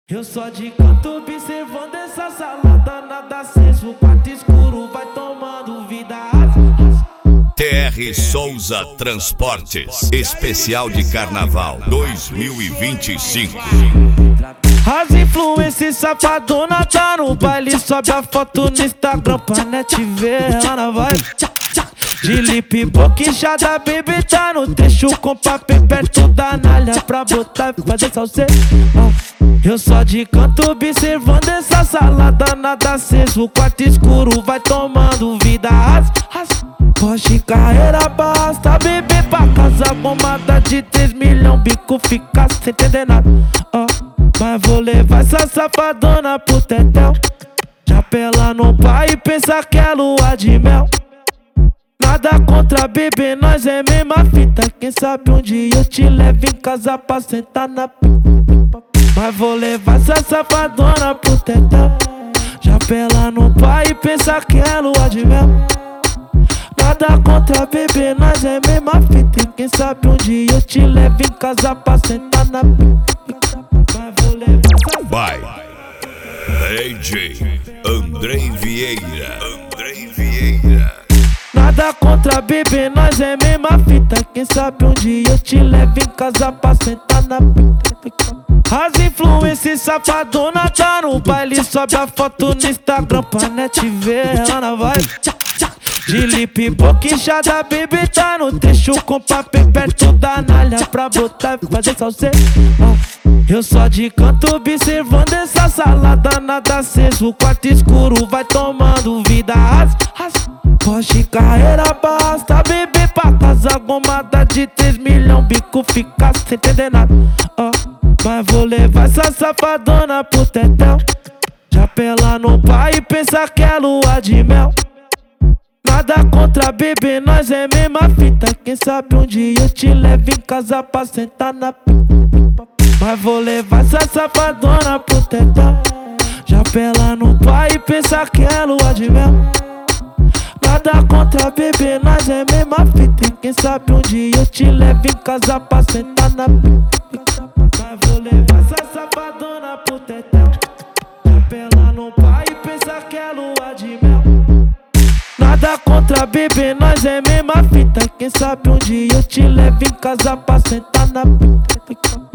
Eu só de canto observando essa salada, nada aceso, quarto escuro, vai tomando vida. TR Souza Transportes, especial de Carnaval 2025. As influências safadona tá no baile, sobe a foto no Instagram pra net ver ela vai. De lip boquinchada, baby tá no trecho com papel perto da nalha pra botar e fazer salseiro. Eu só de canto observando essa salada, nada aceso, quarto escuro, vai tomando vida. Porsche carreira basta, bebê pra casa, bombada de 3 milhões, bico fica sem entender nada. Mas vou levar essa safadona pro tetel, já pela no pai e pensa que é lua de mel. Nada contra bebê, nós é mesma fita, quem sabe um dia eu te levo em casa pra sentar na pipa. Mas vou levar essa safadona pro tetel, já pela no pai e pensa que é lua de mel. Nada contra bebê, nós é mesma fita, quem sabe um dia eu te levo em casa pra sentar na pipa. Mas vou levar essa Vai, DJ Andrei Vieira. Nada contra bebê, nós é mesma fita, quem sabe um dia eu te levo em casa pra sentar na pica. As influências safadona tá no baile, sobe a foto no Instagram pra net ver ela vai. De lip boquinchada, baby tá no trecho com papel perto da nalha pra botar e fazer salseiro. Eu só de canto observando essa salada, nada aceso, quarto escuro, vai tomando vida. Porsche carreira basta, bebê pra casa, bombada de 3 milhões, bico fica sem entender nada. Mas vou levar essa safadona pro tetel, já pela no pai e pensa que é lua de mel. Nada contra bebê, nós é mesma fita, quem sabe um dia eu te levo em casa pra sentar na pipa. Mas vou levar essa safadona pro tetel, já pela no pai e pensa que é lua de mel. Nada contra bebê, nós é mesma fita, quem sabe um dia eu te levo em casa pra sentar na pipa. Mas vou levar essa safadona pro tetel, já pela no pai e pensa que é lua de mel. Nada contra bebê, nós é mesma fita, quem sabe um dia eu te levo em casa pra sentar na pica.